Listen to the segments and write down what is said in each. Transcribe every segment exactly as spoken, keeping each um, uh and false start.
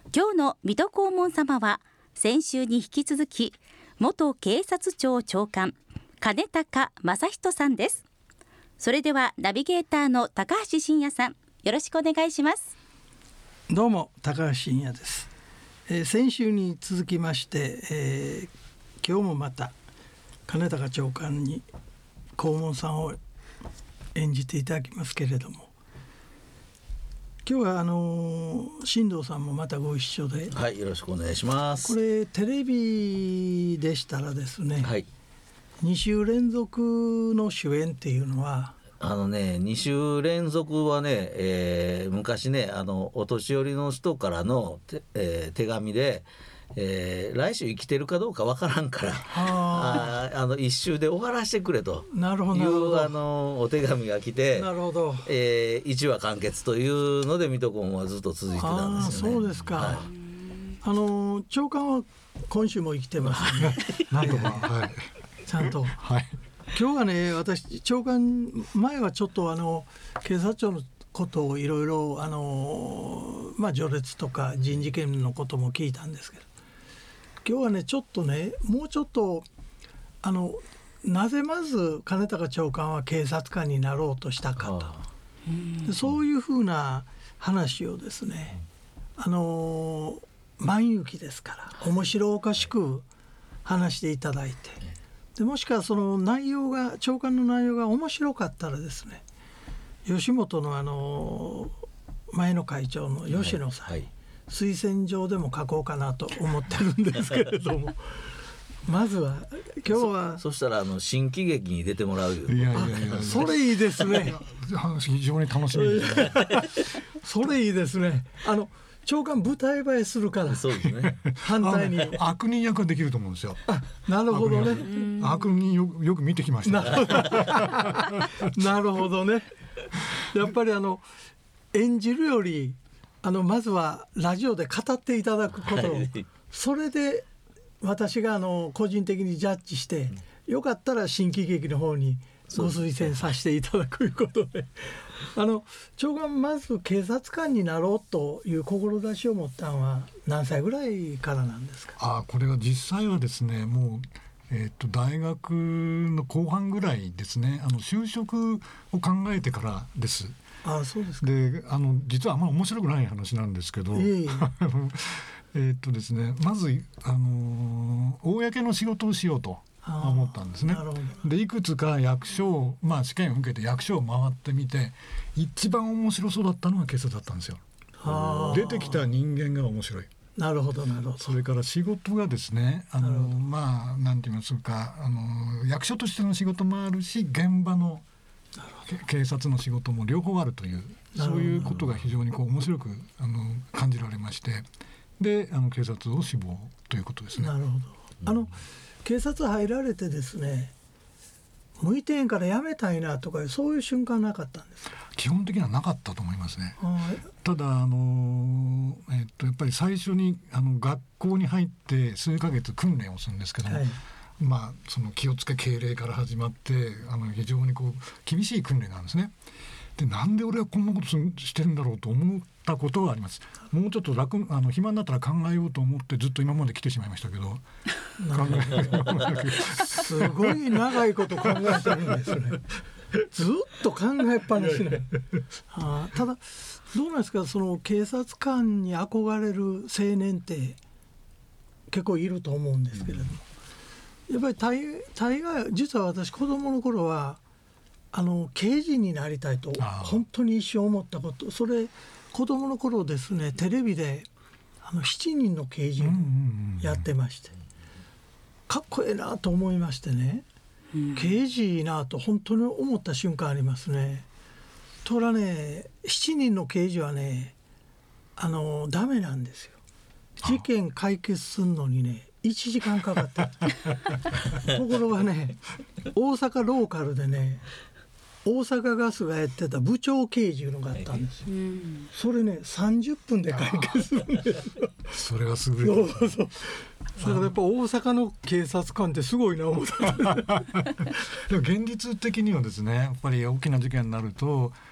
今日の水戸黄門様は先週に引き続き元警察庁長官金高正人さんです。それではナビゲーターの高橋真也さん、よろしくお願いします。 どうも高橋真也です。えー、先週に続きまして、えー、今日もまた金高長官に黄門さんを演じていただきますけれども、今日はあの進藤さんもまたご一緒で、 はい、よろしくお願いします。 これテレビでしたらですね、 はい、 に週連続の主演っていうのはあのねに週連続はね、えー、昔ねあのお年寄りの人からのて、えー、手紙で、えー、来週生きてるかどうかわからんからああの一週で終わらせてくれというなるほどなるほどあのお手紙が来て、 なるほど、 えー、いちわ完結というので水戸黄門はずっと続いてたんですよね。 あ、そうですか。 はい、 あの長官は今週も生きてますね。 なんとか、はい、 ちゃんと、 はい、 今日はね、私長官前はちょっとあの警察庁のことをいろいろあの、まあ、序列とか人事権のことも聞いたんですけど、今日はねちょっとねもうちょっとあのなぜまず金高長官は警察官になろうとしたかと、でそういうふうな話をですね、あの満行ですから面白おかしく話していただいて、でもしかその内容が長官の内容が面白かったらですね、吉本のあの前の会長の吉野さん、はいはい、推薦状でも書こうかなと思ってるんですけれどもまずは今日はそ, そしたらあの新喜劇に出てもらうよ。 いやいやいや、 それいいですね。 非常に楽しみですねそれいいですね。あの長官舞台映えするから。 そうですね。 反対に悪人役ができると思うんですよ。 あ、なるほどね。 悪人 よ, よく見てきました、ね、 なるほどね。やっぱりあの演じるよりあのまずはラジオで語っていただくことを、はい、それで私があの個人的にジャッジして、うん、よかったら新喜劇の方にご推薦させていただくということで、あの長官まず警察官になろうという志を持ったのは何歳ぐらいからなんですか。 あ、これは実際はですねもう、えー、と大学の後半ぐらいですね。あの就職を考えてからです。 あ、そうですか。 であの実はあんまり面白くない話なんですけど、いいえっとですねまず、あのー、公の仕事をしようと思ったんですね。でいくつか役所を、まあ、試験を受けて役所を回ってみて一番面白そうだったのが警察だったんですよ。出てきた人間が面白い。 なるほどなるほど。 それから仕事がですね、あのまあなんて言いますか、あの役所としての仕事もあるし現場の警察の仕事も両方あるという、そういうことが非常にこう面白くあの感じられまして、であの警察を志望ということですね。 なるほど。あの警察入られてですね、向いてへんから辞めたいなとかそういう瞬間なかったんですか。 基本的にはなかったと思いますね。ただあの、えっと、やっぱり最初にあの学校に入って数ヶ月訓練をするんですけども、はい、まあ、その気をつけ敬礼から始まってあの非常にこう厳しい訓練なんですね。でなんで俺はこんなことしてるんだろうと思ったことはあります。もうちょっと楽あの暇になったら考えようと思ってずっと今まで来てしまいましたけど考えすごい長いこと考えてるんですね。ずっと考えっぱなしね。あ、ただどうなんですか、その警察官に憧れる青年って結構いると思うんですけれども、やっぱり大大概実は私子供の頃はあの刑事になりたいと本当に一生思ったこと、それ子供の頃ですね、テレビであのしちにんの刑事をやってまして、かっこええなと思いましてね、刑事いいなと本当に思った瞬間ありますね。とらね、しちにんの刑事はね、あのダメなんですよ。事件解決するのにねいちじかんかかったところがね、大阪ローカルでね、大阪ガスがやってた部長刑事のがあったんですよ。それねさんじゅっぷんで解決するんですよ。 それはすごい。 そうそう。だからやっぱ大阪の警察官ってすごいな思った。 でも現実的にはですね、やっぱり大きな事件になると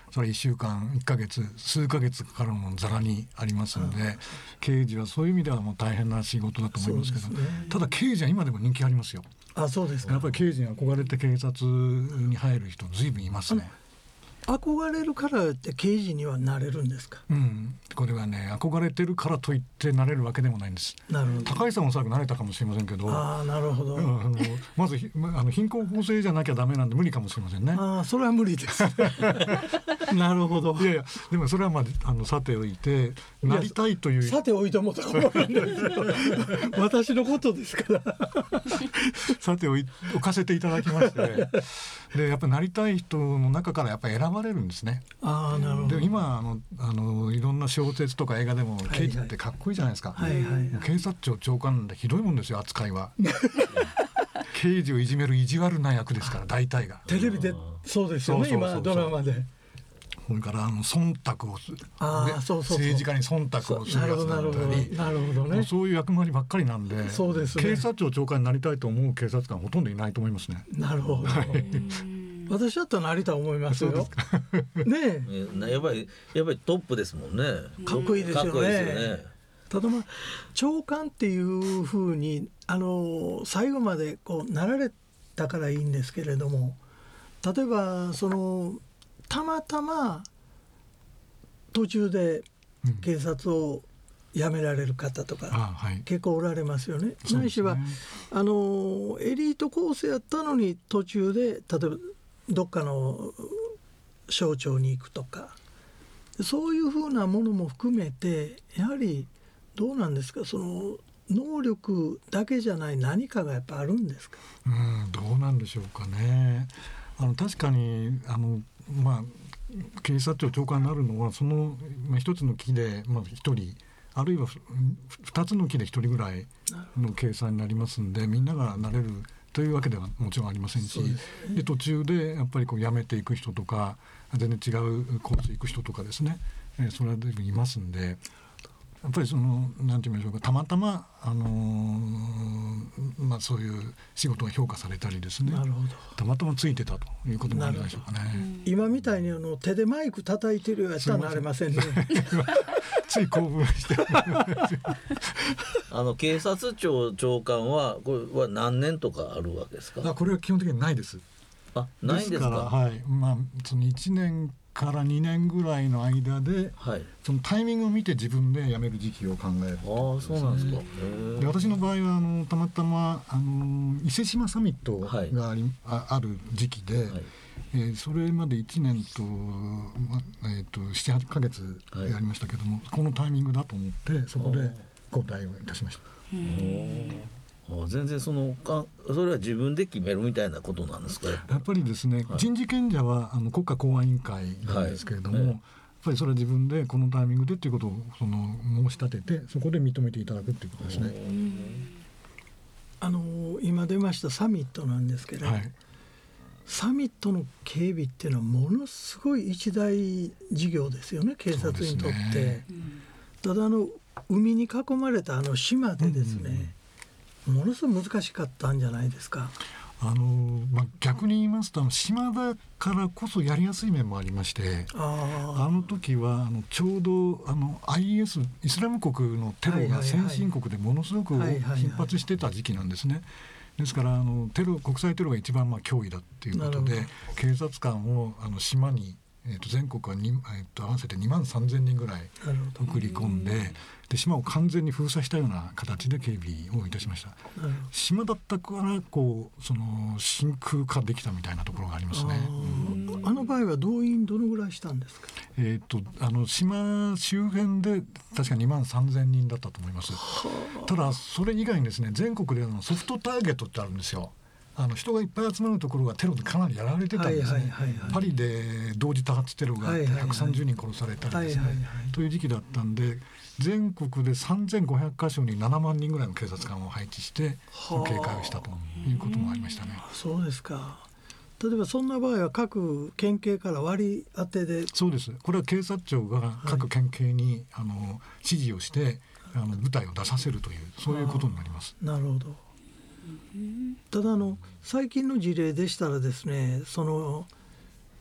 それいっしゅうかんいっかげつ数ヶ月かかるのもざらにありますので、刑事はそういう意味ではもう大変な仕事だと思いますけど、 そうですね、 ただ刑事は今でも人気ありますよ。 あ、そうですか。 やっぱり刑事に憧れて警察に入る人ずいぶんいますね。 憧れるからって刑事にはなれるんですか。 うん、これはね憧れてるからといってなれるわけでもないんです。 なるほど。 高井さんもおそらくなれたかもしれませんけど、 ああ、なるほど。 あのまずひあの貧困法制じゃなきゃダメなんで無理かもしれませんね。 ああ、それは無理ですなるほど。 いやいやでもそれはまああのさておいてなりたいというさておいてもとか思うんですよ私のことですからさておい置かせていただきましてでやっぱりなりたい人の中からやっぱり選ばれるんですね。 ああ、なるほど。 で今あのあのいろんな小説とか映画でも刑事ってかっこいいじゃないですか、 はいはいはい、 警察庁長官なんでひどいもんですよ扱いは刑事をいじめる意地悪な役ですから大体がテレビでそうですよね。 そうそうそうそう今ドラマでそれからあの忖度をするあーそうそうそう政治家に忖度をするやつだったりなるほどね。 そういう役回りばっかりなんで、 そうですね、 警察庁長官になりたいと思う警察官はほとんどいないと思いますね。 なるほど私だったらなりたいと思いますよねえやっぱりやっぱりトップですもんね。 かっこいいですよね。 かっこいいですよね。 ただまあ長官っていうふうにあの最後までこうなられたからいいんですけれども、例えばそのたまたま途中で警察を辞められる方とか、 うんはい、 結構おられますよね。 そうですね。 ないしはあのエリートコースやったのに途中で例えばどっかの省庁に行くとか、そういうふうなものも含めてやはりどうなんですか、その能力だけじゃない何かがやっぱあるんですか。 うんどうなんでしょうかね。あの確かにあの、まあ、警察庁長官になるのはその、まあ、一つの期で、まあ、一人あるいは二つの期で一人ぐらいの計算になりますんで、みんながなれるというわけではもちろんありませんし、で、ね、途中でやっぱりこう辞めていく人とか全然違うコース行く人とかですね、えー、それは随分いますんで、やっぱりそのなんて言いましょうか、たまたま、あのーまあ、そういう仕事が評価されたりですね、 なるほど、 たまたまついてたということもあるんじゃないでしょうかね。 今みたいにあの手でマイク叩いてるようやったらなれませんねつい興奮してあの警察庁長官はこれは何年とかあるわけですか。 あこれは基本的にないです。 あないんですか。 ですから、はいまあ、そのいちねんからにねんぐらいの間で、はい、そのタイミングを見て自分で辞める時期を考える、ね、 ああそうなんですか。 で私の場合はあのたまたまあの伊勢志摩サミットがあり、はい、あ, ある時期で、はいえー、それまでいちねんと、まえー、とななはちかげつやりましたけども、はい、このタイミングだと思ってそこで交代をいたしました。 あ全然そのかそれは自分で決めるみたいなことなんですか。やっぱりですね、はい、人事権者はあの国家公安委員会なんですけれども、はいええ、やっぱりそれは自分でこのタイミングでということをその申し立ててそこで認めていただくということですね。 あの今出ましたサミットなんですけど、はい、サミットの警備っていうのはものすごい一大事業ですよね、警察にとって、ね、ただあの海に囲まれたあの島でですね、うんうんものすごい難しかったんじゃないですか。 あの、まあ、逆に言いますとあの島だからこそやりやすい面もありまして、あ, あの時はあのちょうどあの アイエス イスラム国のテロが先進国でものすごく頻発してた時期なんですね。ですからあのテロ国際テロが一番まあ脅威だっていうことで警察官をあの島にえー、と全国はに、えー、と合わせてにまんさんぜんにんぐらい送り込んで、で島を完全に封鎖したような形で警備をいたしました。島だったからこうその真空化できたみたいなところがありますね。 あ, あの場合は動員どのぐらいしたんですか。 えー、とあの島周辺で確かにまんさんぜんにんだったと思います。ただそれ以外にですね全国でのソフトターゲットってあるんですよ。あの人がいっぱい集まるところがテロでかなりやられてたんですね、はいはいはいはい、パリで同時多発テロがひゃくさんじゅうにん殺されたりですね、はいはいはい、という時期だったんで全国でさんぜんごひゃくかしょにななまんにんぐらいの警察官を配置して警戒をしたということもありましたね。 そうですか。例えばそんな場合は各県警から割り当てで。 そうです。これは警察庁が各県警に、はい、あの指示をしてあの部隊を出させるというそういうことになります。 なるほど。ただあの最近の事例でしたらですね、その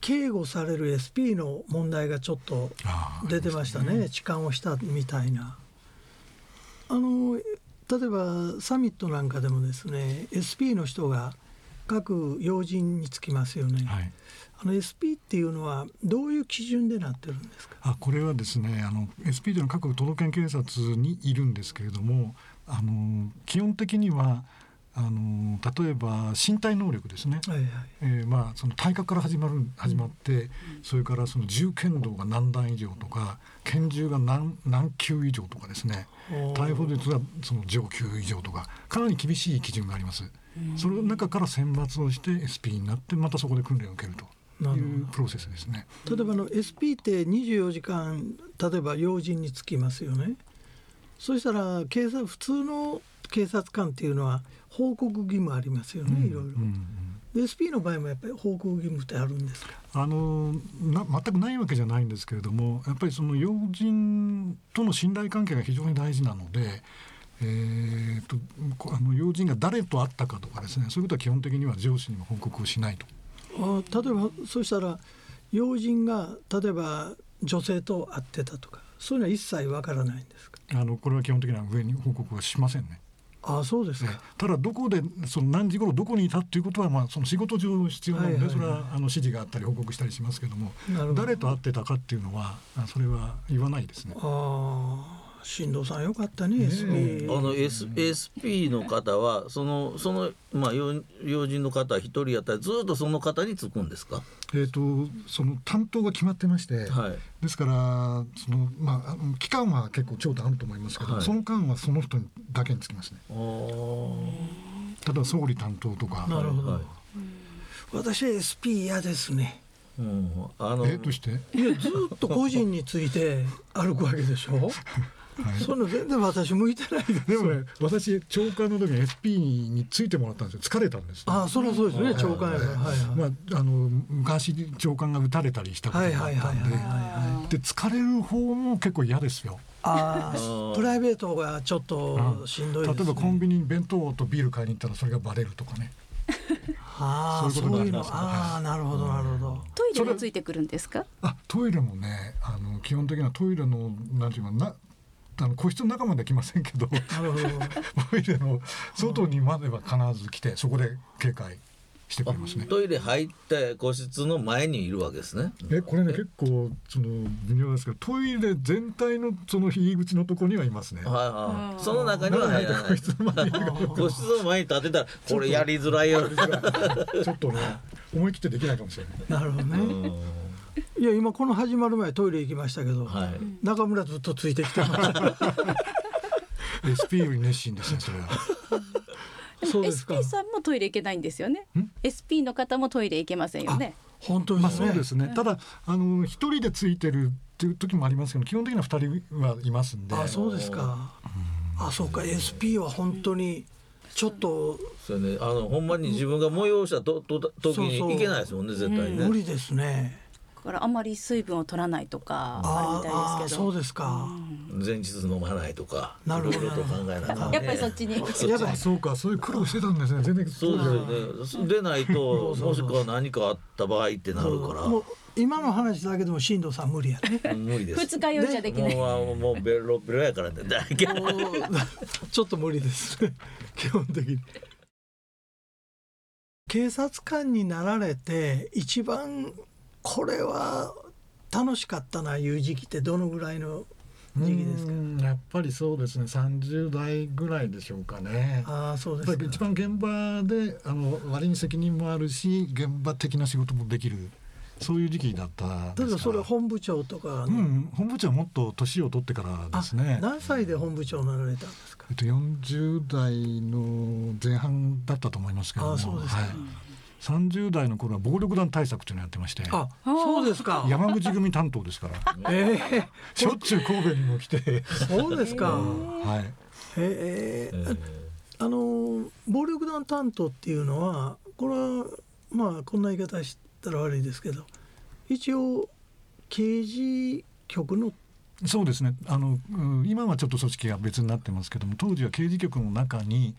警護される エスピー の問題がちょっと出てましたね。ね、痴漢をしたみたいな。あの例えばサミットなんかでもですね エスピー の人が各要人につきますよね、はい、あの エスピー っていうのはどういう基準でなってるんですか？ あこれはですねあの エスピー というのは各都道府県警察にいるんですけれども、あの基本的にはあの例えば身体能力ですね、はいはい、えーまあ、その体格から始まる始まって、うん、それからその銃剣道が何段以上とか拳銃が 何, 何級以上とかですね、逮捕率がその上級以上とかかなり厳しい基準があります。その中から選抜をして エスピー になってまたそこで訓練を受けるというプロセスですね。 例えばあの エスピー ってにじゅうよじかん例えば要人につきますよね。そしたら警察普通の警察官っていうのは報告義務ありますよね、うん、いろいろ、うんうん、エスピー の場合もやっぱり報告義務ってあるんですか？ あのな全くないわけじゃないんですけれども、やっぱりその要人との信頼関係が非常に大事なので、えー、とあの要人が誰と会ったかとかですね、そういうことは基本的には上司にも報告をしないと。 あ例えばそうしたら要人が例えば女性と会ってたとかそういうのは一切わからないんですか？ あのこれは基本的には上に報告はしませんね。 あそうですか。 ただどこでその何時頃どこにいたっていうことは、まあ、その仕事上必要なので、はいはいはい、それはあの指示があったり報告したりしますけども、誰と会ってたかっていうのはそれは言わないですね。 あ新藤さんよかったね。 エスピーあの S、エスピー の方はその、その、まあ、要, 要人の方一人やったらずっとその方につくんですか？ えー、とその担当が決まってまして、はい、ですからその、まあ、期間は結構長短あると思いますけど、はい、その間はその人だけにつきますね。あ例えば総理担当とか。 なるほど、はい、私は エスピー 嫌ですね。 うん、あのえどうして？ いやずっと個人について歩くわけでしょはい、そんな全然私向いてないです。 でもね私長官の時に エスピー についてもらったんですよ。疲れたんです、ね、 あそれはそうですね、はい、長官やから、はいはいまあ、あの昔長官が撃たれたりしたことがあったんで、で疲れる方も結構嫌ですよ。 あプライベートがちょっとしんどいですね。 例えばコンビニに弁当とビール買いに行ったらそれがバレるとかねあそういうことがありますから、ね、あなるほどなるほど。 トイレもついてくるんですか？ あトイレもねあの基本的にはトイレのなんていうかなあの個室の中まで来ませんけどトイレの外にまでは必ず来てそこで警戒してくれますね。 トイレ入って個室の前にいるわけですね。 えこれね結構その微妙ですけどトイレ全体のその入り口のところにはいますね。 はいはい、その中には入らない。個室の前に個室の前に立てたらこれやりづらいよ。 ちょっとね思い切ってできないかもしれない。 なるほどね。いや今この始まる前トイレ行きましたけど、はい、中村ずっとついてきてました。 エスピー より熱心ですねそれは。 そうですか。 エスピー さんもトイレ行けないんですよね。 エスピー の方もトイレ行けませんよね。 本当ですね、 まあ、そうですね。ただあの一人でついてるっていう時もありますけど基本的には二人はいますんで。 あそうですか。あそうか エスピー は本当にちょっとそれ、ね、あのほんまに自分が催したとと時に行けないですもんね。絶対ね、 うん、無理ですね。 だからあまり水分を取らないとかあるみたいですけど。 そうですか、 うん、前日飲まないとかなるほどいろいろと考えながら、ね、 やっぱりそっちにやばいそうかそういう苦労してたんですね。全然そうですよね。でないともしくは何かあった場合ってなるからもう今の話だけでも進藤さん無理やね。 無理です。 二日酔いじゃできない。 もうもうベロベロやからね。 ちょっと無理です基本的に。警察官になられて一番これは楽しかったないう時期ってどのぐらいの時期ですか？ やっぱりそうですねさんじゅう代ぐらいでしょうかね。 あそうですか。 一番現場であの割に責任もあるし現場的な仕事もできるそういう時期だったですから。 例えばそれ本部長とか、 うん、本部長はもっと年を取ってからですね。 何歳で本部長になられたんですか？ えっと、よんじゅう代の前半だったと思いますけども。 あそうですか、はい、 さんじゅう代の頃は暴力団対策というのをやってまして。 あそうですか。 山口組担当ですから、えー、しょっちゅう神戸にも来てそうですか、 はい、 えーえー、あの暴力団担当っていうのはこれはまあこんな言い方したら悪いですけど一応刑事局のそうですねあの今はちょっと組織が別になってますけども当時は刑事局の中に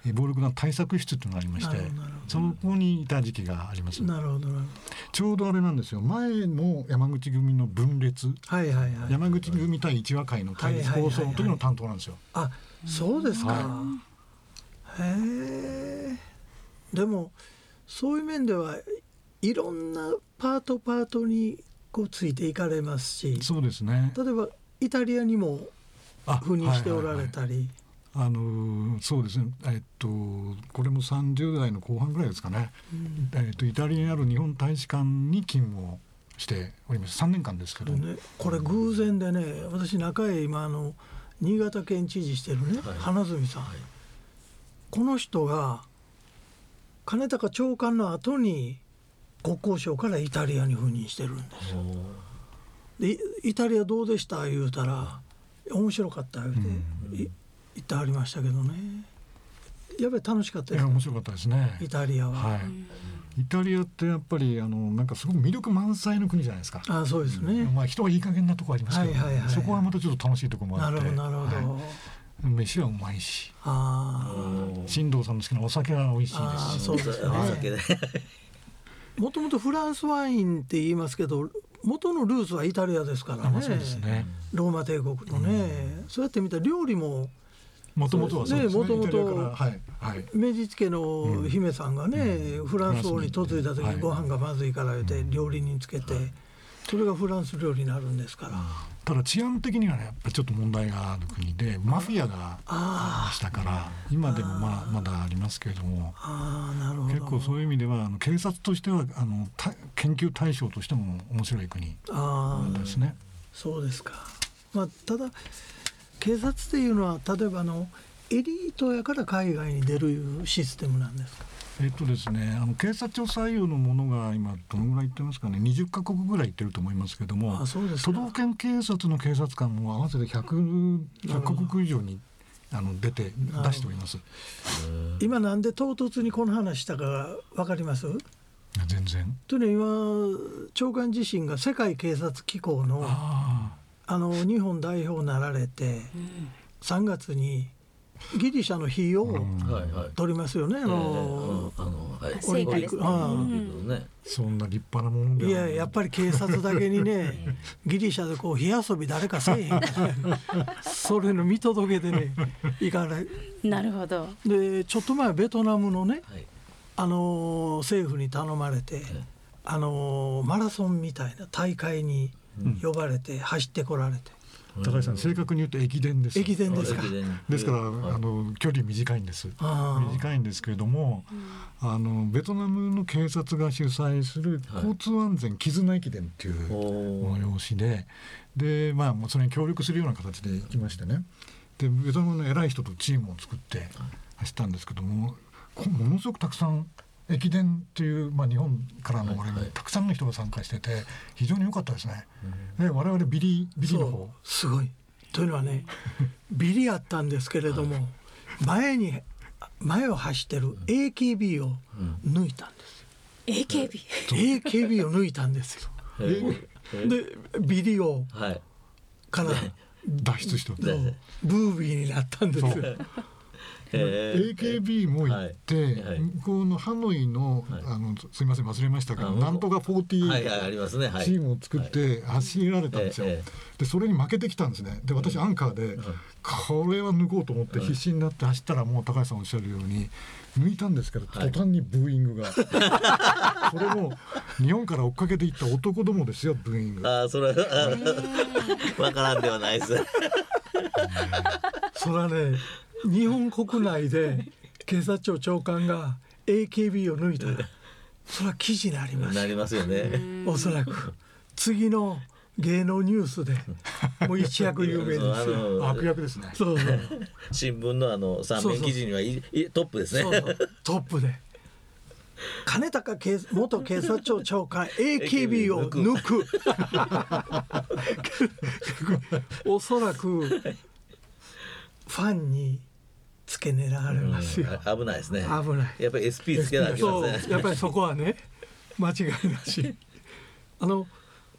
暴力団対策室というのがありまして、そこにいた時期があります。 なるほどなるほど。 ちょうどあれなんですよ、前の山口組の分裂、 はいはいはい、 山口組対一和会の対立構想の時の担当なんですよ。 あ、そうですか、 はへえ。でもそういう面ではいろんなパートパートにこうついていかれますし、 そうですね、 例えばイタリアにも赴任しておられたり、 あのそうですね、えっと、これもさんじゅう代の後半ぐらいですかね、うん、えっと、イタリアにある日本大使館に勤務をしております。さんねんかんですけど、 ね、これ偶然でね、私中へ今あの新潟県知事してるね、はい、花角さん、はい、この人が金高長官の後に国交省からイタリアに赴任してるんですよ。でイタリアどうでした言うたら面白かった言うて、うん言ってありましたけどね。やっぱり楽しかったですね。 いや面白かったですね、 イタリアは、はい、 イタリアってやっぱりあのなんかすごく魅力満載の国じゃないですか。 あ、そうですね、 うん、まあ、人がいい加減なところありますけど、ね、はいはいはい、そこはまたちょっと楽しいところもあって、 なるほどなるほど、はい、 飯はうまいし、 あ新藤さんの好きなお酒は美味しいですし、 そうですね、 お酒でもともとフランスワインって言いますけど元のルーツはイタリアですからね、 そうですね、 ローマ帝国のね、うん、そうやって見たら料理ももともとはそうですね、 もともとはいはい、 明治家の姫さんがね、うん、フランス王に嫁いだ時にご飯がまずいから言って料理人つけて、はい、それがフランス料理になるんですから。 ただ治安的にはねやっぱりちょっと問題がある国でマフィアがありましたから、今でもまあまだありますけれども、 あ、なるほど、 結構そういう意味ではあの警察としてはあの研究対象としても面白い国ですね。 そうですか、まあ、ただ警察っていうのは例えばあのエリートやから海外に出るいうシステムなんですか。 えっとですね、あの警察庁採用のものが今どのぐらいいってますかね、にじゅっカ国ぐらいいってると思いますけども、 あ、そうですか、 都道府県警察の警察官も合わせてひゃくカ国以上にあの出て出しております。 今なんで唐突にこの話したか分かります？ 全然というのは今長官自身が世界警察機構の あ, あの日本代表になられて、うん、さんがつにギリシャの日を取りますよね、うん、あの、えー、あのはい、オリンピック、うんね、そんな立派なものではない。 いややっぱり警察だけにねギリシャでこう火遊び誰かせえへんそれの見届けでねいかない。 なるほど。 でちょっと前ベトナムのね、はい、あの政府に頼まれて、はい、あのマラソンみたいな大会に呼ばれて走ってこられて、 うん、高橋さん正確に言うと駅伝です。 駅伝ですか。 ですから、はい、あの距離短いんです。短いんですけれども、うん、あのベトナムの警察が主催する交通安全絆駅伝っていう催しで、はい、でまあそれに協力するような形で行きましてね、でベトナムの偉い人とチームを作って走ったんですけども、ものすごくたくさん駅伝という、まあ、日本からの我々にたくさんの人が参加してて非常に良かったですね。で我々ビリビリの方すごいというのはねビリあったんですけれども、はい、前に前を走ってる エーケービー を抜いたんです、 うん、エーケービー エーケービー を抜いたんですよでビリをから脱出したブービーになったんですよエーケービー も行って、はいはい、向こうのハノイ の,、はい、あのすいません忘れましたけどなんとかよんじゅうはち、はいはい、チームを作って走られたんですよ、はいはい、でそれに負けてきたんですね。で私アンカーで、うん、これは抜こうと思って必死になって走ったらもう高橋さんおっしゃるように抜いたんですけど、はい、途端にブーイングがそれも日本から追っかけていった男どもですよブーイング。 あそれわからんではないですそれはね日本国内で警察庁長官が エーケービー を抜いたらそれは記事になります。 なりますよね。おそらく次の芸能ニュースでもう一躍有名ですよ。 悪役ですね。 そうそう新聞のあの三面記事にはいいトップですね。 そうそうトップで金高元警察庁長官 エーケービー を抜くおそらくファンに付け狙われますよ、 うん、危ないですね。 危ない。 やっぱり エスピー つけなきゃいけません。 やっぱりそこはね間違いなしあの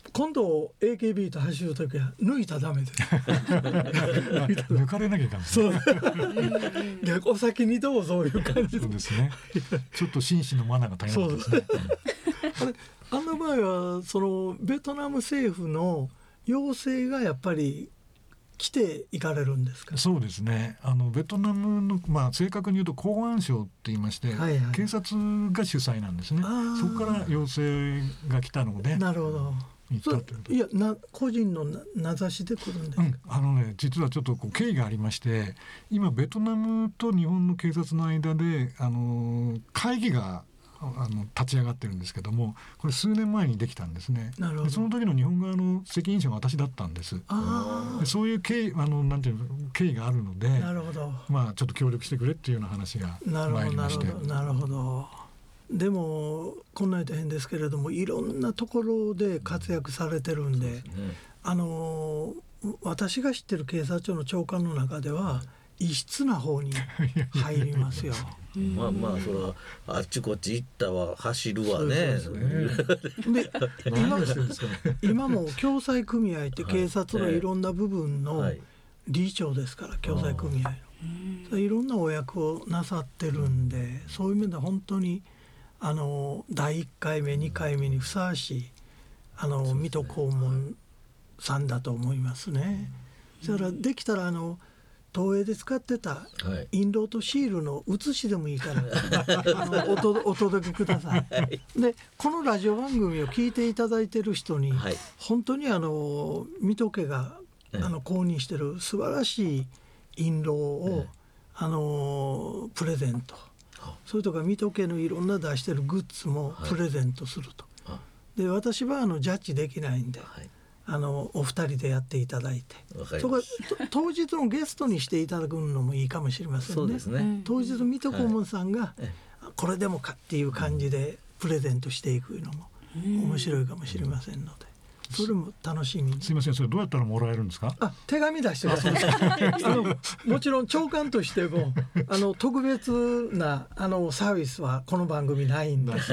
今度 エーケービー と走るときは抜いたらダメです抜かれなきゃいかんですね。 そうお先にどうそういう感じそうですね。ちょっと紳士のマナーが足りなかったですね。 あれあの場合はそのベトナム政府の要請がやっぱり来て行かれるんですか。 そうですね。あのベトナムの、まあ、正確に言うと公安省って言いまして、 はいはい、 警察が主催なんですね。そこから要請が来たので。 なるほど。いやな個人の名指しで来るんですか。うん、 あのね、実はちょっとこう経緯がありまして、今ベトナムと日本の警察の間であの会議があの立ち上がってるんですけども、これ数年前にできたんですね。 なるほど。 でその時の日本側の責任者が私だったんです。 あでそういう経緯、あのなんていうの経緯があるので、 なるほど、 まあ、ちょっと協力してくれっていうような話が参りまして。 なるほどなるほど。でもこんなに大変ですけれども、いろんなところで活躍されてるんで、うんね、あの私が知ってる警察庁の長官の中では異質な方に入りますよ。 まあまあそれはあっちこっち行ったわ走るわね。 で今, 今も共済組合って警察のいろんな部分の理事長ですから、共済組合のいろんなお役をなさってるんで、そういう面では本当にあのだいいっかいめにかいめにふさわしいあの水戸黄門さんだと思いますね。それからできたらあの東映で使ってた印籠とシールの写しでもいいからあの お, とお届けください。でこのラジオ番組を聞いていただいている人に、はい、本当にあの水戸家があの購入している素晴らしい印籠を、あのプレゼント、それとか水戸家のいろんな出してるグッズもプレゼントすると。で私はあのジャッジできないんで、はい、あのお二人でやっていただいて、そこ当日のゲストにしていただくのもいいかもしれません ね, そうですね。当日水戸黄門さんが、はい、これでもかっていう感じでプレゼントしていくのも面白いかもしれませんので、それも楽しみに。 すいません、それどうやったらもらえるんですか。 あ、手紙出してください。あのもちろん長官としてもあの特別なあのサービスはこの番組ないんで、はい、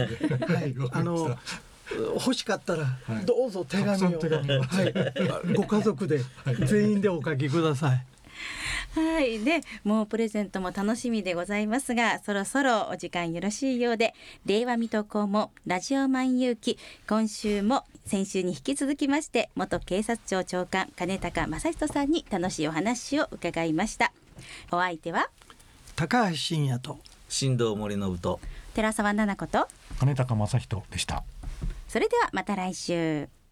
あの欲しかったらどうぞ手紙を、はい、ご家族で全員でお書きください。 はい、でもうプレゼントも楽しみでございますが、そろそろお時間よろしいようで、令和水戸黄門ラジオ万有記、今週も先週に引き続きまして元警察庁長官金高正人さんに楽しいお話を伺いました。お相手は高橋真也と新藤森信と寺澤奈々子と金高正人でした。 それではまた来週。